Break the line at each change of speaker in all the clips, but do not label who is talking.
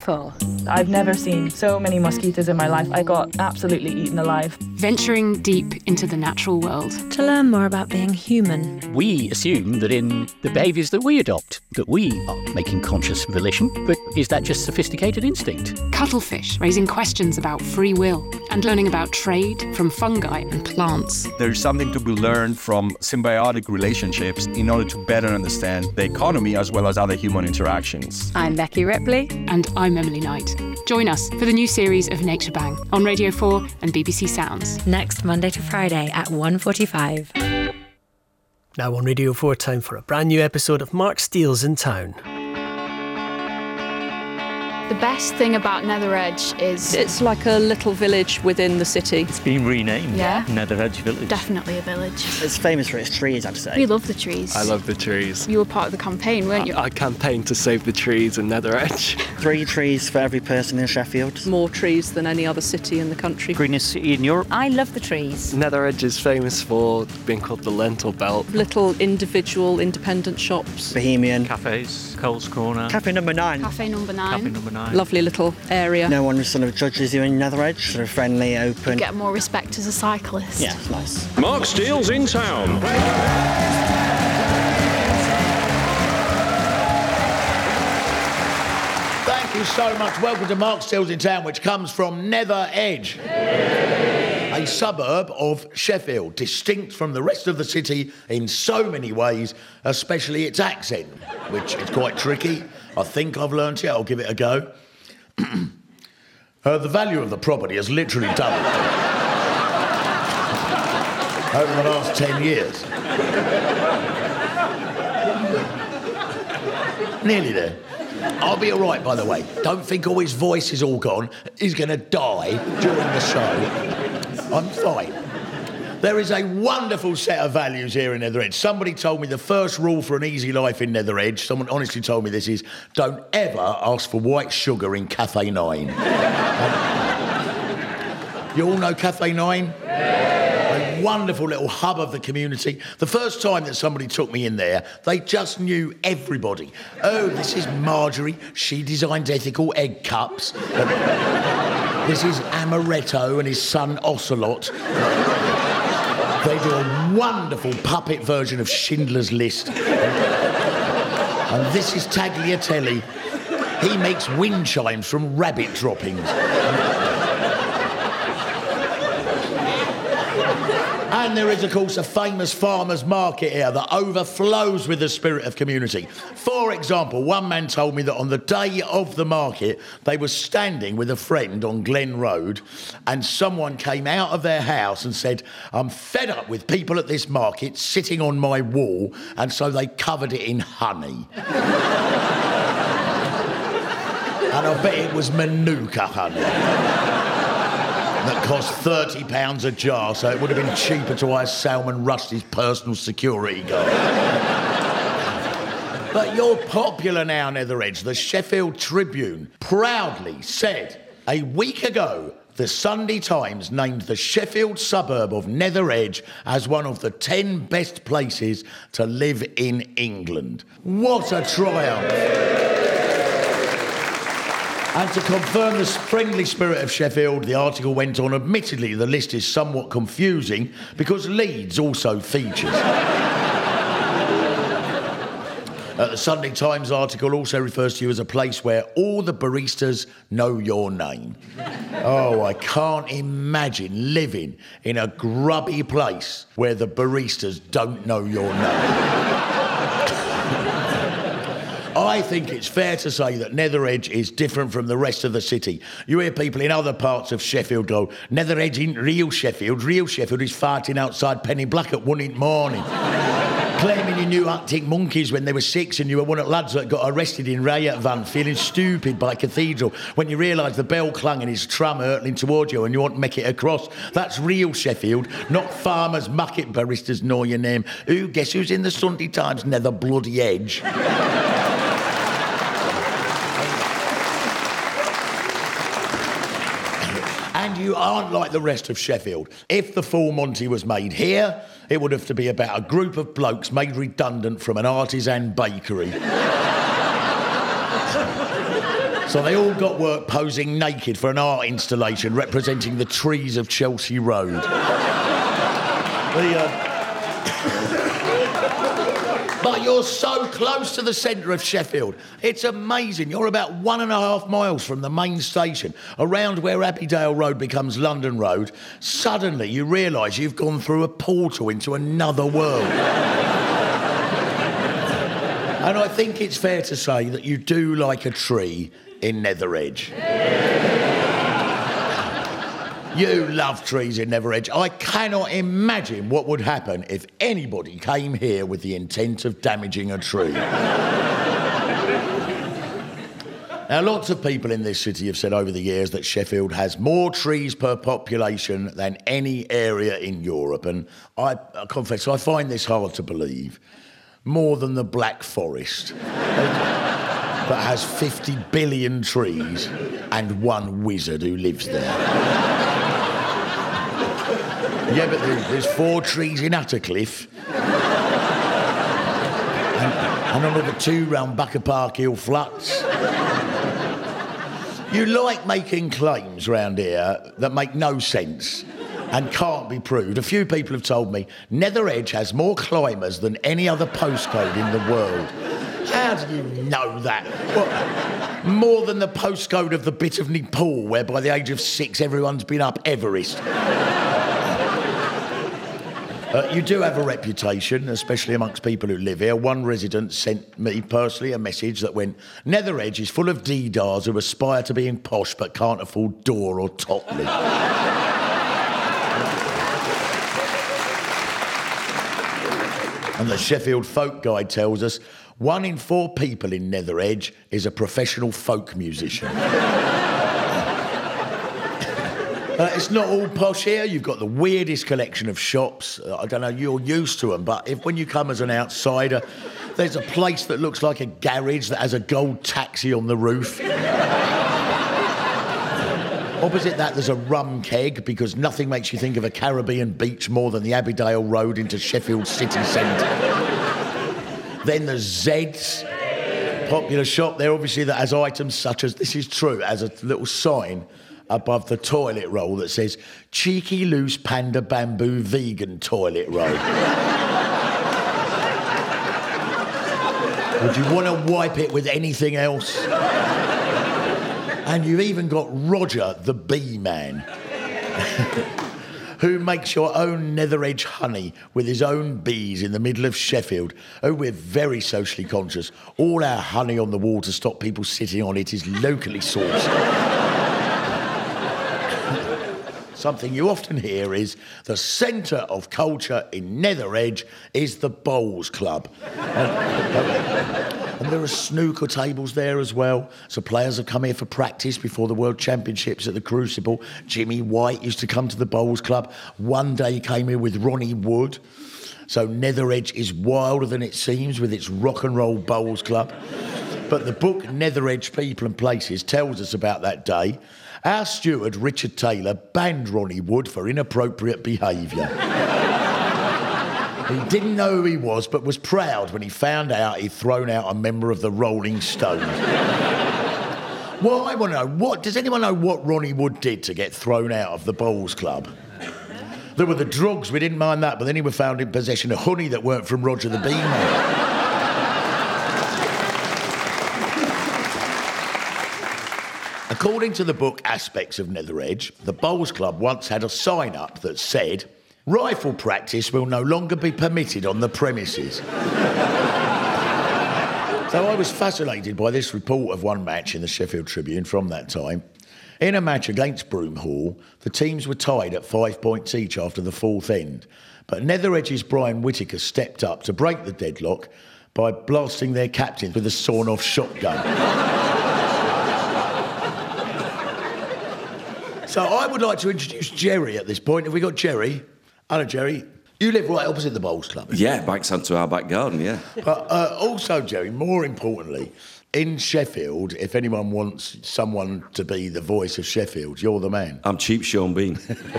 Full.
I've never seen so many mosquitoes in my life. I got absolutely eaten alive.
Venturing deep into the natural world.
To learn more about being human.
We assume that in the behaviours that we adopt, that we are making conscious volition, but is that just sophisticated instinct?
Cuttlefish raising questions about free will and learning about trade from fungi and plants.
There's something to be learned from symbiotic relationships in order to better understand the economy as well as other human interactions.
I'm Becky Ripley.
And I'm Emily Knight. Join us for the new series of Nature Bang on Radio 4 and BBC Sounds.
Next Monday to Friday at 1:45.
Now on Radio 4, time for a brand new episode of Mark Steele's in Town.
The best thing about Nether Edge is
it's like a little village within the city.
It's been renamed.
Yeah.
Nether Edge Village.
Definitely a village.
It's famous for its trees, I'd say.
We love the trees.
I love the trees.
You were part of the campaign, weren't you?
I campaigned to save the trees in Nether Edge.
3 trees for every person in Sheffield.
More trees than any other city in the country.
Greenest city in Europe.
I love the trees.
Nether Edge is famous for being called the Lentil Belt.
Little individual independent shops.
Bohemian.
Cafes. Cole's Corner.
Cafe number 9.
Cafe number 9.
Cafe number 9.
Lovely little area.
No one sort of judges you in Nether Edge. Sort of friendly, open.
You get more respect as a cyclist.
Yeah, it's nice.
Mark Steele's in Town.
Thank you so much. Welcome to Mark Steele's in Town, which comes from Nether Edge, a suburb of Sheffield, distinct from the rest of the city in so many ways, especially its accent, which is quite tricky. I think I've learnt it. I'll give it a go. The value of the property has literally doubled over the last 10 years. Nearly there. I'll be all right, by the way. Don't think all his voice is all gone. He's going to die during the show. I'm fine. There is a wonderful set of values here in Nether Edge. Somebody told me the first rule for an easy life in Nether Edge, someone honestly told me this, is don't ever ask for white sugar in Cafe 9. You all know Cafe 9? A wonderful little hub of the community. The first time that somebody took me in there, they just knew everybody. Oh, this is Marjorie. She designs ethical egg cups. This is Amaretto and his son Ocelot. They do a wonderful puppet version of Schindler's List. And this is Tagliatelle. He makes wind chimes from rabbit droppings. And there is, of course, a famous farmers' market here that overflows with the spirit of community. For example, one man told me that on the day of the market, they were standing with a friend on Glen Road, and someone came out of their house and said, I'm fed up with people at this market sitting on my wall, and so they covered it in honey. And I bet it was Manuka honey. That cost £30 a jar, so it would have been cheaper to hire Salman Rushdie's personal security guard. But you're popular now, Nether Edge. The Sheffield Tribune proudly said a week ago the Sunday Times named the Sheffield suburb of Nether Edge as one of the 10 best places to live in England. What a triumph! And to confirm the friendly spirit of Sheffield, the article went on, admittedly, the list is somewhat confusing because Leeds also features. The Sunday Times article also refers to you as a place where all the baristas know your name. Oh, I can't imagine living in a grubby place where the baristas don't know your name. I think it's fair to say that Nether Edge is different from the rest of the city. You hear people in other parts of Sheffield go, Nether Edge ain't real Sheffield. Real Sheffield is farting outside Penny Black at 1 in the morning. Claiming you knew Arctic Monkeys when they were 6 and you were one of the lads that got arrested in riot van feeling stupid by Cathedral when you realise the bell clung and his tram hurtling towards you and you want to make it across. That's real Sheffield, not farmers, market baristas know your name. Who, guess who's in the Sunday Times, Nether Bloody Edge? And you aren't like the rest of Sheffield. If the Full Monty was made here, it would have to be about a group of blokes made redundant from an artisan bakery. So they all got work posing naked for an art installation representing the trees of Chelsea Road. But you're so close to the centre of Sheffield. It's amazing. You're about 1.5 miles from the main station, around where Abbeydale Road becomes London Road. Suddenly you realise you've gone through a portal into another world. And I think it's fair to say that you do like a tree in Netheredge. You love trees in Netheredge. I cannot imagine what would happen if anybody came here with the intent of damaging a tree. Now, lots of people in this city have said over the years that Sheffield has more trees per population than any area in Europe, and I confess I find this hard to believe. More than the Black Forest, that has 50 billion trees and one wizard who lives there. Yeah, but there's 4 trees in Attercliffe. And another 2 round Bucker Park Hill Flats. You like making claims round here that make no sense and can't be proved. A few people have told me Netheredge has more climbers than any other postcode in the world. How do you know that? What, more than the postcode of the bit of Nepal where by the age of 6 everyone's been up Everest? You do have a reputation, especially amongst people who live here. One resident sent me personally a message that went, Netheredge is full of deedars who aspire to being posh but can't afford Door or Totley. And the Sheffield Folk Guide tells us 1 in 4 people in Netheredge is a professional folk musician. It's not all posh here. You've got the weirdest collection of shops. I don't know, you're used to them, but when you come as an outsider, there's a place that looks like a garage that has a gold taxi on the roof. Opposite that, there's a rum keg, because nothing makes you think of a Caribbean beach more than the Abbeydale Road into Sheffield city centre. Then there's Zed's, popular shop there, obviously, that has items such as, this is true, as a little sign above the toilet roll that says, cheeky loose panda bamboo vegan toilet roll. Would you want to wipe it with anything else? And you've even got Roger, the bee man, who makes your own Netheredge honey with his own bees in the middle of Sheffield. Oh, we're very socially conscious. All our honey on the wall to stop people sitting on it is locally sourced. Something you often hear is the centre of culture in Netheredge is the Bowls Club. And there are snooker tables there as well. So players have come here for practice before the World Championships at the Crucible. Jimmy White used to come to the Bowls Club. One day he came here with Ronnie Wood. So Netheredge is wilder than it seems with its rock and roll Bowls Club. But the book Netheredge People and Places tells us about that day. Our steward, Richard Taylor, banned Ronnie Wood for inappropriate behaviour. He didn't know who he was, but was proud when he found out he'd thrown out a member of the Rolling Stones. Well, I want to know, does anyone know what Ronnie Wood did to get thrown out of the Bowls Club? There were the drugs, we didn't mind that, but then he was found in possession of honey that weren't from Roger the Bee Man. According to the book Aspects of Netheredge, the Bowls Club once had a sign up that said, rifle practice will no longer be permitted on the premises. So I was fascinated by this report of one match in the Sheffield Tribune from that time. In a match against Broomhall, the teams were tied at 5 points each after the fourth end, but Netheredge's Brian Whittaker stepped up to break the deadlock by blasting their captain with a sawn-off shotgun. So I would like to introduce Jerry at this point. Have we got Jerry? Hello, Jerry. You live right opposite the Bowls Club.
Yeah, backs onto our back garden, yeah.
But also, Jerry, more importantly, in Sheffield, if anyone wants someone to be the voice of Sheffield, you're the man.
I'm cheap Sean Bean.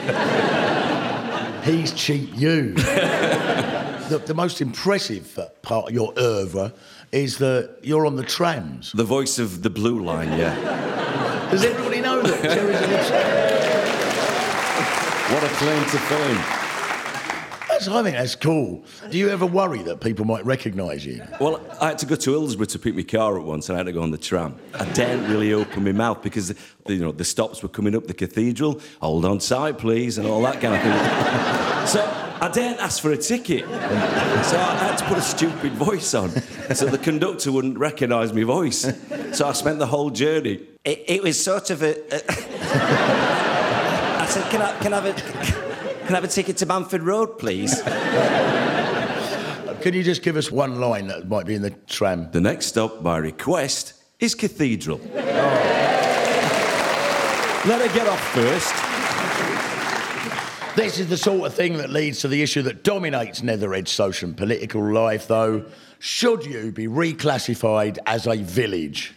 He's cheap you. The most impressive part of your oeuvre is that you're on the trams.
The voice of the Blue Line, yeah.
Does everybody know that? Cherries are the...
What a claim to fame.
I think that's cool. Do you ever worry that people might recognise you?
Well, I had to go to Hillsborough to pick my car up once and I had to go on the tram. I daren't really open my mouth because, the stops were coming up the cathedral. Hold on tight, please, and all that kind of thing. So I daren't ask for a ticket. So I had to put a stupid voice on so the conductor wouldn't recognise my voice. So I spent the whole journey. It was sort of a... I said, can I have a ticket to Bamford Road, please?
Can you just give us one line that might be in the tram?
The next stop, by request, is Cathedral. Oh. Let her get off first.
This is the sort of thing that leads to the issue that dominates Netheredge social and political life, though. Should you be reclassified as a village?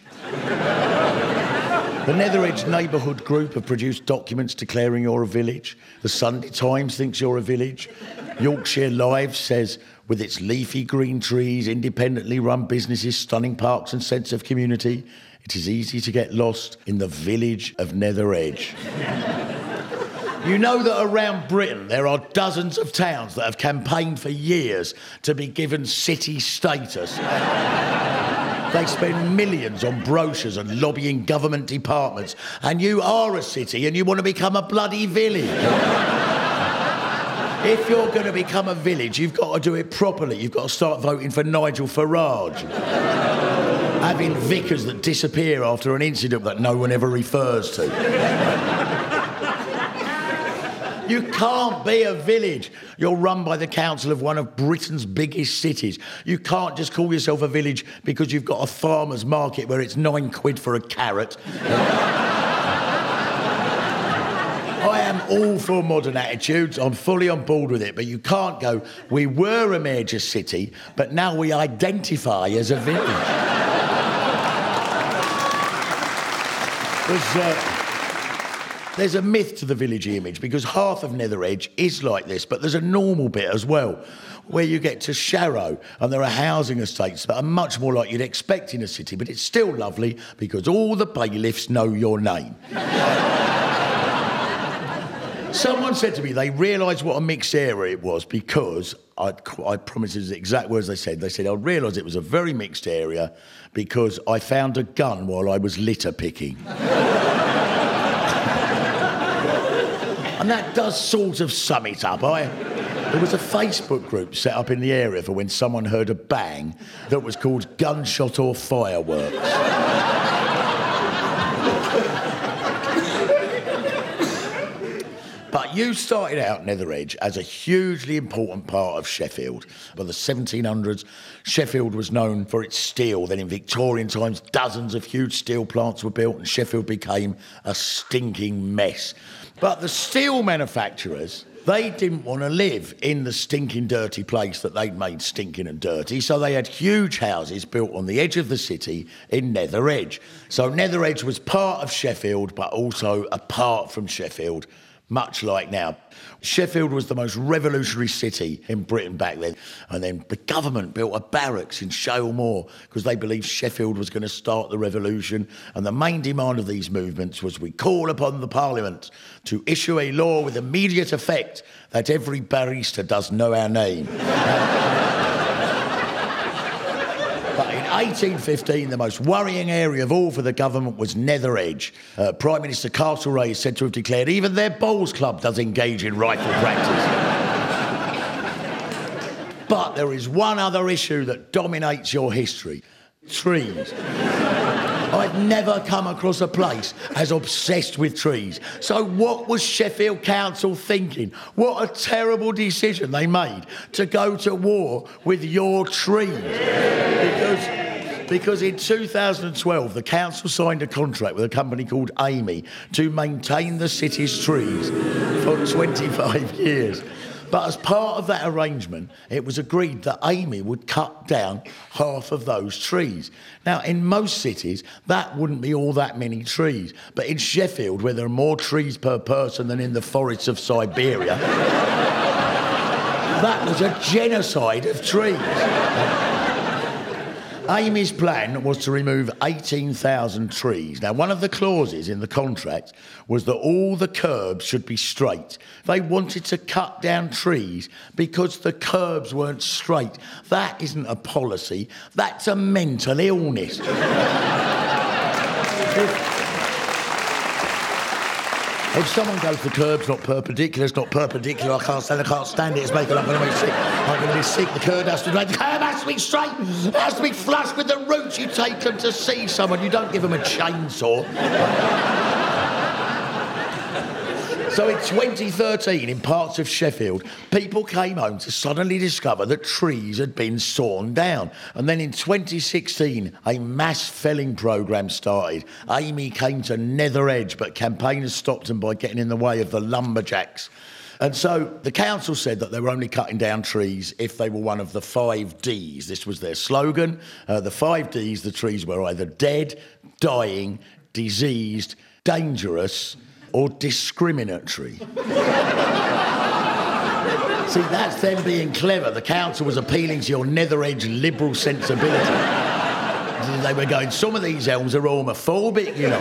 The Netheredge Neighbourhood Group have produced documents declaring you're a village. The Sunday Times thinks you're a village. Yorkshire Live says, with its leafy green trees, independently run businesses, stunning parks and sense of community, it is easy to get lost in the village of Netheredge. You know that around Britain there are dozens of towns that have campaigned for years to be given city status. They spend millions on brochures and lobbying government departments, and you are a city and you want to become a bloody village. If you're going to become a village, you've got to do it properly. You've got to start voting for Nigel Farage. Having vicars that disappear after an incident that no one ever refers to. You can't be a village. You're run by the council of one of Britain's biggest cities. You can't just call yourself a village because you've got a farmer's market where it's £9 for a carrot. I am all for modern attitudes. I'm fully on board with it. But you can't go, we were a major city, but now we identify as a village. There's a myth to the village image because half of Netheredge is like this, but there's a normal bit as well, where you get to Sharrow and there are housing estates that are much more like you'd expect in a city, but it's still lovely because all the bailiffs know your name. Someone said to me they realised what a mixed area it was because, I promise it's the exact words they said, I realised it was a very mixed area because I found a gun while I was litter picking. And that does sort of sum it up. There was a Facebook group set up in the area for when someone heard a bang that was called Gunshot or Fireworks. But you started out Netheredge as a hugely important part of Sheffield. By the 1700s, Sheffield was known for its steel. Then in Victorian times, dozens of huge steel plants were built and Sheffield became a stinking mess. But the steel manufacturers, they didn't want to live in the stinking, dirty place that they'd made stinking and dirty, so they had huge houses built on the edge of the city in Netheredge. So Netheredge was part of Sheffield, but also apart from Sheffield, much like now. Sheffield was the most revolutionary city in Britain back then. And then the government built a barracks in Shale Moor because they believed Sheffield was going to start the revolution. And the main demand of these movements was we call upon the Parliament to issue a law with immediate effect that every barrister does know our name. But in 1815, the most worrying area of all for the government was Netheredge. Prime Minister Castlereagh is said to have declared even their bowls club does engage in rifle practice. But there is one other issue that dominates your history. Trees. I've never come across a place as obsessed with trees. So what was Sheffield Council thinking? What a terrible decision they made to go to war with your trees. Because in 2012, the council signed a contract with a company called Amy to maintain the city's trees for 25 years. But as part of that arrangement, it was agreed that Amy would cut down half of those trees. Now, in most cities, that wouldn't be all that many trees. But in Sheffield, where there are more trees per person than in the forests of Siberia, that was a genocide of trees. Amy's plan was to remove 18,000 trees. Now, one of the clauses in the contract was that all the curbs should be straight. They wanted to cut down trees because the curbs weren't straight. That isn't a policy, that's a mental illness. If someone goes, the curb's not perpendicular, it's not perpendicular, I can't stand it, it's making, I'm going to be sick. I'm going to be sick, the curb has to be, the curb has to be straight, it has to be flush with the roots. You take them to see someone, you don't give them a chainsaw. So in 2013, in parts of Sheffield, people came home to suddenly discover that trees had been sawn down. And then in 2016, a mass felling programme started. Amy came to Nether Edge, but campaigners stopped them by getting in the way of the lumberjacks. And so the council said that they were only cutting down trees if they were one of the 5 Ds. This was their slogan. The 5 Ds, the trees were either dead, dying, diseased, dangerous, or discriminatory. See, that's them being clever. The council was appealing to your Nether Edge liberal sensibility. They were going, some of these elms are homophobic, you know.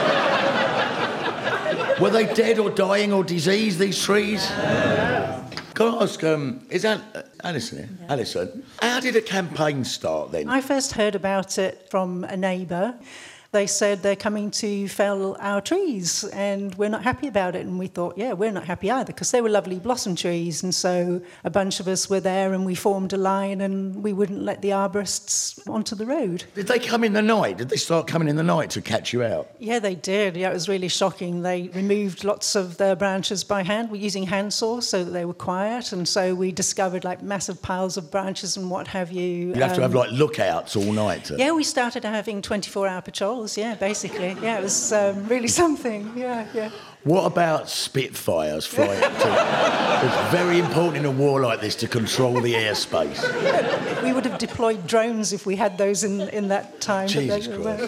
Were they dead or dying or diseased, these trees? Can I ask, is that Alison here? Yeah. Alison, how did a campaign start then?
I first heard about it from a neighbour. They said they're coming to fell our trees and we're not happy about it. And we thought, yeah, we're not happy either because they were lovely blossom trees. And so a bunch of us were there and we formed a line and we wouldn't let the arborists onto the road.
Did they come in the night? Did they start coming in the night to catch you out?
Yeah, they did. Yeah, it was really shocking. They removed lots of their branches by hand. We're using handsaws so that they were quiet. And so we discovered like massive piles of branches and what have you.
You'd have to have like lookouts all night.
Yeah, we started having 24-hour patrols. Yeah, basically. Yeah, it was really something. Yeah.
What about Spitfires flying? It's very important in a war like this to control the airspace.
We would have deployed drones if we had those in that time.
Jesus Christ.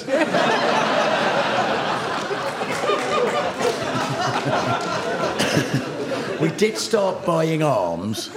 We did start buying arms.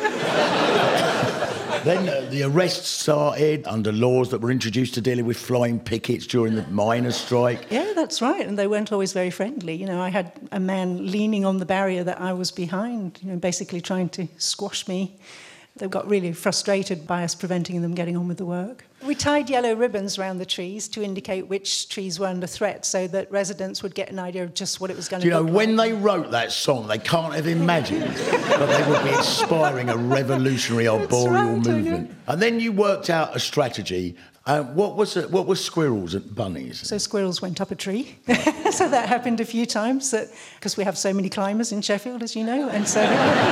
Then the arrests started under laws that were introduced to dealing with flying pickets during the miners' strike.
Yeah, that's right, and they weren't always very friendly. You know, I had a man leaning on the barrier that I was behind, you know, basically trying to squash me. They got really frustrated by us preventing them getting on with the work. We tied yellow ribbons around the trees to indicate which trees were under threat so that residents would get an idea of just what it was going to look like.
You know, when they wrote that song, they can't have imagined that they would be inspiring a revolutionary arboreal movement. And then you worked out a strategy. What was squirrels and bunnies?
So squirrels went up a tree. So that happened a few times because we have so many climbers in Sheffield, as you know. And so...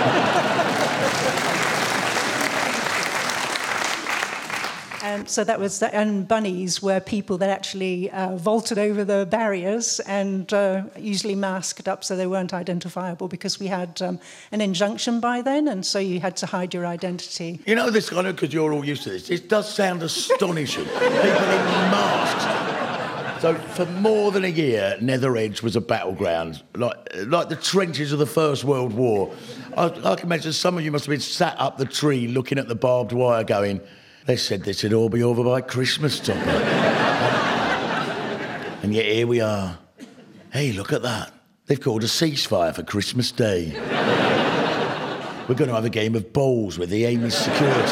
So that was that, and bunnies were people that actually vaulted over the barriers and usually masked up so they weren't identifiable because we had an injunction by then, and so you had to hide your identity.
You know this, I know because you're all used to this. It does sound astonishing. People in masks. So for more than a year, Nether Edge was a battleground, like the trenches of the First World War. I can imagine some of you must have been sat up the tree looking at the barbed wire going, they said this would all be over by Christmas time. And yet here we are. Hey, look at that. They've called a ceasefire for Christmas Day. We're going to have a game of bowls with the Amy's security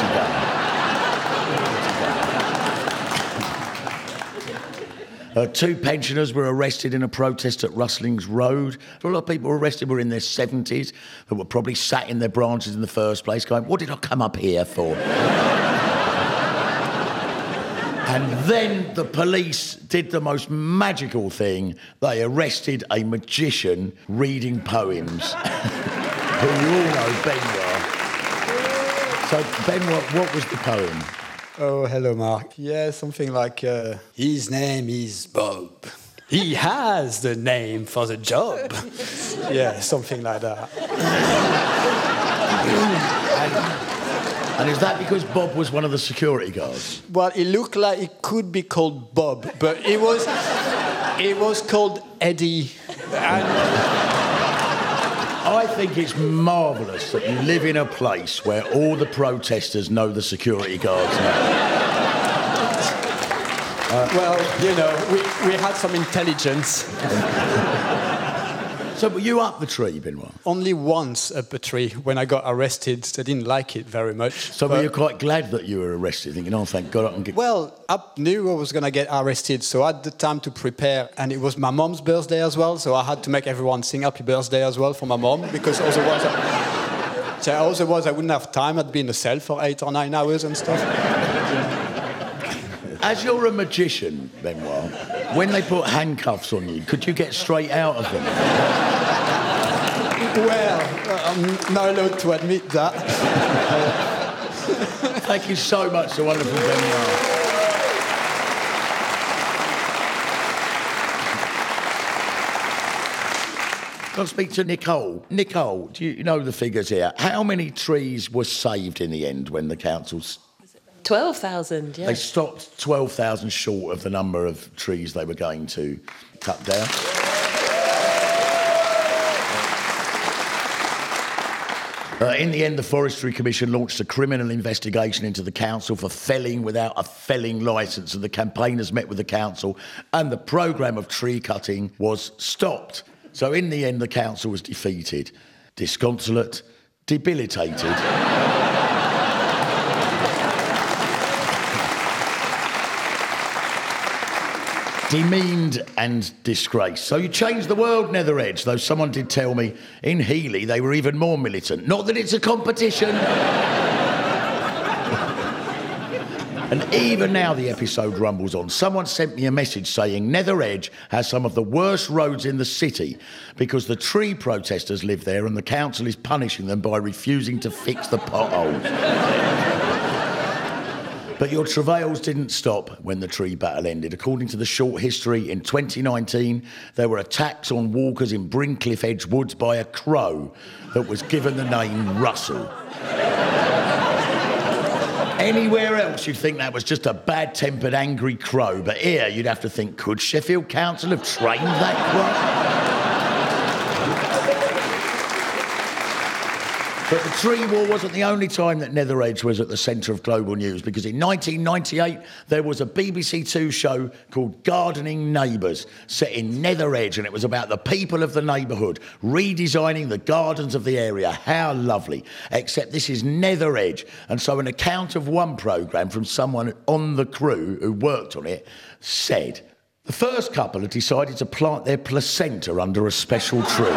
guard. 2 pensioners were arrested in a protest at Rustlings Road. A lot of people arrested were in their 70s that were probably sat in their branches in the first place going, what did I come up here for? And then the police did the most magical thing. They arrested a magician reading poems, who you all know, Benoit. So, Benoit, what was the poem?
Oh, hello, Mark. Yeah, something like, his name is Bob. He has the name for the job. Yeah, something like that.
And is that because Bob was one of the security guards?
Well, it looked like it could be called Bob, but it was called Eddie.
I think it's marvellous that you live in a place where all the protesters know the security guards now.
Well, you know, we had some intelligence.
So were you up the tree, Benoit?
Only once up a tree when I got arrested. They didn't like it very much.
So were you quite glad that you were arrested, thinking, oh, thank God I can get...
Well, I knew I was going to get arrested, so I had the time to prepare. And it was my mom's birthday as well, so I had to make everyone sing happy birthday as well for my mom, because otherwise I wouldn't have time. I'd be in the cell for 8 or 9 hours and stuff.
As you're a magician, Benoit, when they put handcuffs on you, could you get straight out of them?
Well, I'm not allowed to admit that.
Thank you so much, the wonderful Benoit. I'll speak to Nicole. Nicole, do you know the figures here? How many trees were saved in the end when the councils...
12,000, yeah.
They stopped 12,000 short of the number of trees they were going to cut down. In the end, the Forestry Commission launched a criminal investigation into the council for felling without a felling licence, and the campaigners met with the council, and the programme of tree cutting was stopped. So in the end, the council was defeated, disconsolate, debilitated. Demeaned and disgraced. So you changed the world, Nether Edge, though someone did tell me in Healy they were even more militant. Not that it's a competition. And even now the episode rumbles on. Someone sent me a message saying Nether Edge has some of the worst roads in the city because the tree protesters live there and the council is punishing them by refusing to fix the potholes. But your travails didn't stop when the tree battle ended. According to the short history, in 2019, there were attacks on walkers in Brincliffe Edge Woods by a crow that was given the name Russell. Anywhere else, you'd think that was just a bad-tempered, angry crow. But here, you'd have to think, could Sheffield Council have trained that crow? But the tree war wasn't the only time that Nether Edge was at the centre of global news, because in 1998 there was a BBC Two show called Gardening Neighbours set in Nether Edge, and it was about the people of the neighbourhood redesigning the gardens of the area. How lovely. Except this is Nether Edge, and so an account of one programme from someone on the crew who worked on it said, the first couple had decided to plant their placenta under a special tree.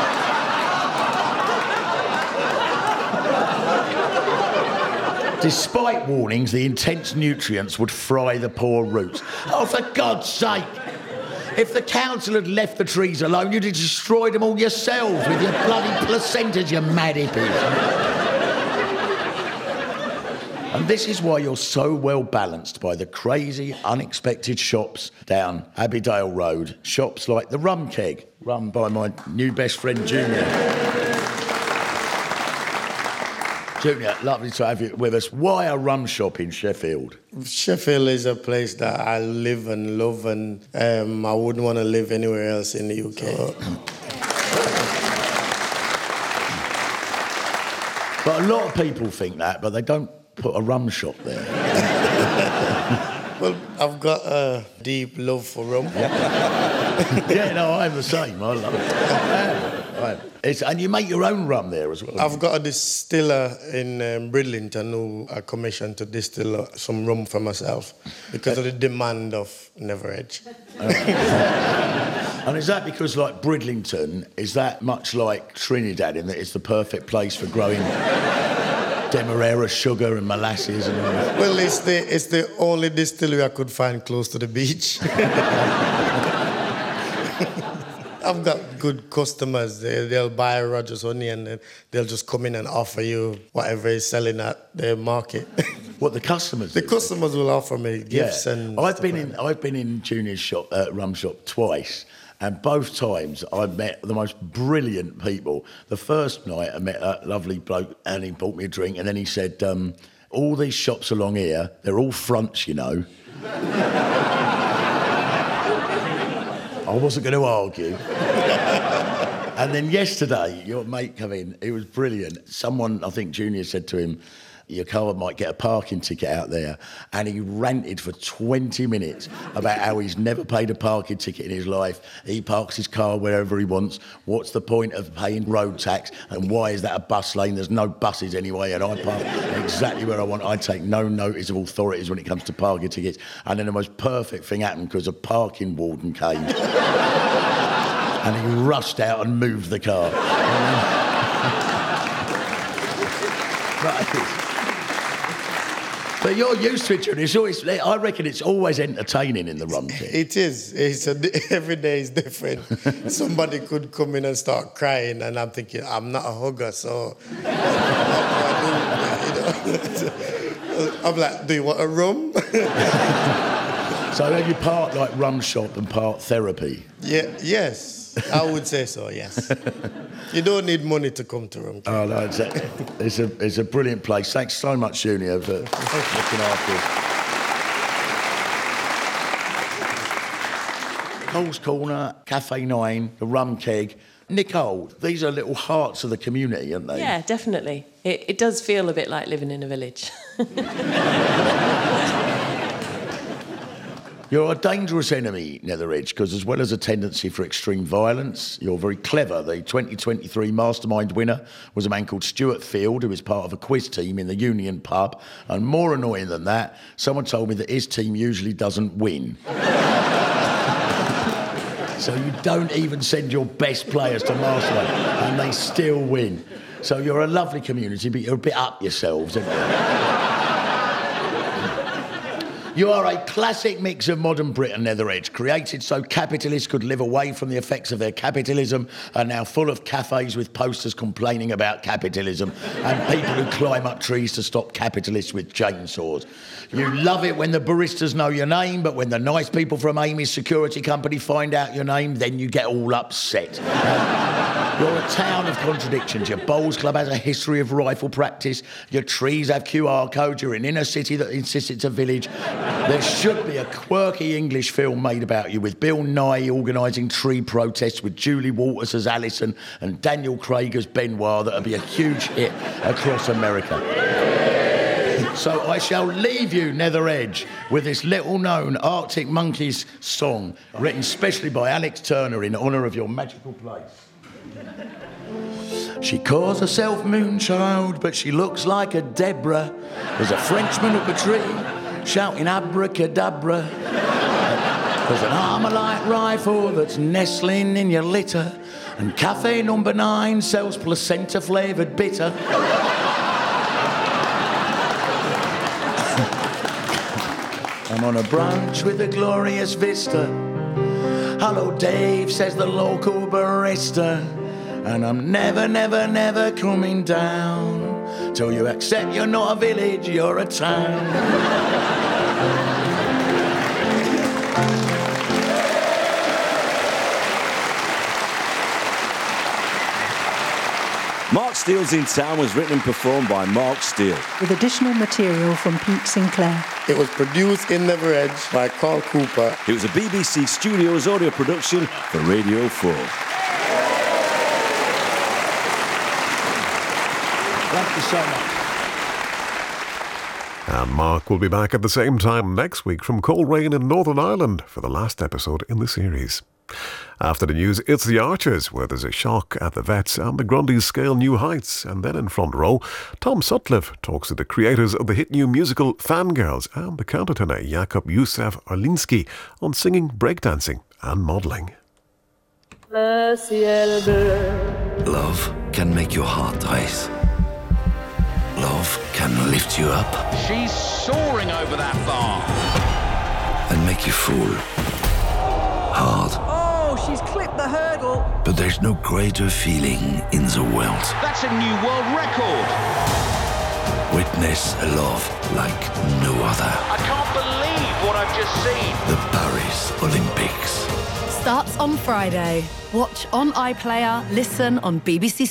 Despite warnings, the intense nutrients would fry the poor roots. Oh, for God's sake! If the council had left the trees alone, you'd have destroyed them all yourselves with your bloody placentas, you mad hippies. And this is why you're so well balanced by the crazy, unexpected shops down Abbeydale Road. Shops like the Rum Keg, run by my new best friend, Junior. Junior, lovely to have you with us. Why a rum shop in Sheffield?
Sheffield is a place that I live and love, and I wouldn't want to live anywhere else in the UK.
But a lot of people think that, but they don't put a rum shop there.
Well, I've got a deep love for rum.
Yeah, no, I'm the same. I love it. Right. And you make your own rum there as well.
I've got a distiller in Bridlington who I commissioned to distill some rum for myself because of the demand of Nether Edge.
And is that because, like, Bridlington, is that much like Trinidad in that it's the perfect place for growing Demerara sugar and molasses and all that?
Well, it's the only distillery I could find close to the beach. I've got good customers. They'll buy Rogers honey and then they'll just come in and offer you whatever is selling at their market.
What, the customers?
The customers will offer me gifts and.
I've been in Junior's shop, rum shop, twice, and both times I've met the most brilliant people. The first night I met a lovely bloke and he bought me a drink, and then he said, "All these shops along here, they're all fronts, you know." I wasn't going to argue. And then yesterday, your mate came in. It was brilliant. Someone, I think Junior said to him, your car might get a parking ticket out there. And he ranted for 20 minutes about how he's never paid a parking ticket in his life. He parks his car wherever he wants. What's the point of paying road tax? And why is that a bus lane? There's no buses anyway, and I park exactly where I want. I take no notice of authorities when it comes to parking tickets. And then the most perfect thing happened because a parking warden came. And he rushed out and moved the car. But you're used to it, Judy. It's always, I reckon it's always entertaining in the Rum Keg.
It is. Every day is different. Somebody could come in and start crying, and I'm thinking, I'm not a hugger, so what do I do? I'm like, do you want a rum?
So are you part like rum shop and part therapy?
Yeah. Yes. I would say so, yes. You don't need money to come to Rum Keg.
Oh, no, it's a brilliant place. Thanks so much, Junior, for looking after us. Cole's Corner, Cafe 9, the Rum Keg. Nicole, these are little hearts of the community, aren't they?
Yeah, definitely. It does feel a bit like living in a village.
You're a dangerous enemy, Netheredge, because as well as a tendency for extreme violence, you're very clever. The 2023 Mastermind winner was a man called Stuart Field, who was part of a quiz team in the Union pub. And more annoying than that, someone told me that his team usually doesn't win. So you don't even send your best players to Mastermind, and they still win. So you're a lovely community, but you're a bit up yourselves, aren't you? You are a classic mix of modern Britain, Netheredge, created so capitalists could live away from the effects of their capitalism, and now full of cafes with posters complaining about capitalism and people who climb up trees to stop capitalists with chainsaws. You love it when the baristas know your name, but when the nice people from Amy's security company find out your name, then you get all upset. You're a town of contradictions. Your bowls club has a history of rifle practice. Your trees have QR codes. You're an inner city that insists it's a village. There should be a quirky English film made about you, with Bill Nye organising tree protests, with Julie Walters as Alison and Daniel Craig as Benoit. That'll be a huge hit across America. So I shall leave you, Netheredge, with this little-known Arctic Monkeys song, written specially by Alex Turner in honour of your magical place. She calls herself Moonchild, but she looks like a Deborah. There's a Frenchman up a tree, shouting abracadabra. There's an Armalite rifle that's nestling in your litter, and Cafe Number 9 sells placenta-flavoured bitter. I'm on a brunch with a glorious vista. Hello, Dave, says the local barista. And I'm never, never, never coming down till you accept you're not a village, you're a town.
Mark Steele's In Town was written and performed by Mark Steele,
with additional material from Pete Sinclair.
It was produced in Netheredge by Carl Cooper.
It was a BBC Studios audio production for Radio 4.
Thank you so much.
And Mark will be back at the same time next week from Coleraine in Northern Ireland for the last episode in the series. After the news, it's The Archers, where there's a shock at the vets and the Grundys scale new heights. And then in front row, Tom Sutcliffe talks to the creators of the hit new musical Fangirls and the countertenor Jakub Józef Orliński on singing, breakdancing and modelling.
Love can make your heart race. Love can lift you up.
She's soaring over that bar.
And make you fall hard.
Oh, she's clipped the hurdle.
But there's no greater feeling in the world.
That's a new world record.
Witness a love like no other.
I can't believe what I've just seen.
The Paris Olympics.
Starts on Friday. Watch on iPlayer, listen on BBC